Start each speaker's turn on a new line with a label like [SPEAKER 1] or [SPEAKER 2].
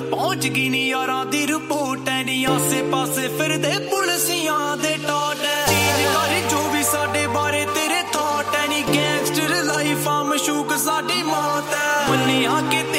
[SPEAKER 1] पहुंच गई नी यारां दी रिपोर्ट है नी आसे पासे फिरदे पुलिसियां दे टॉट है चीज कर जो भी साडे बारे तेरे थॉट है नी गैंगस्टर लाइफ आ मशूक साडी मौत है मन्निया कि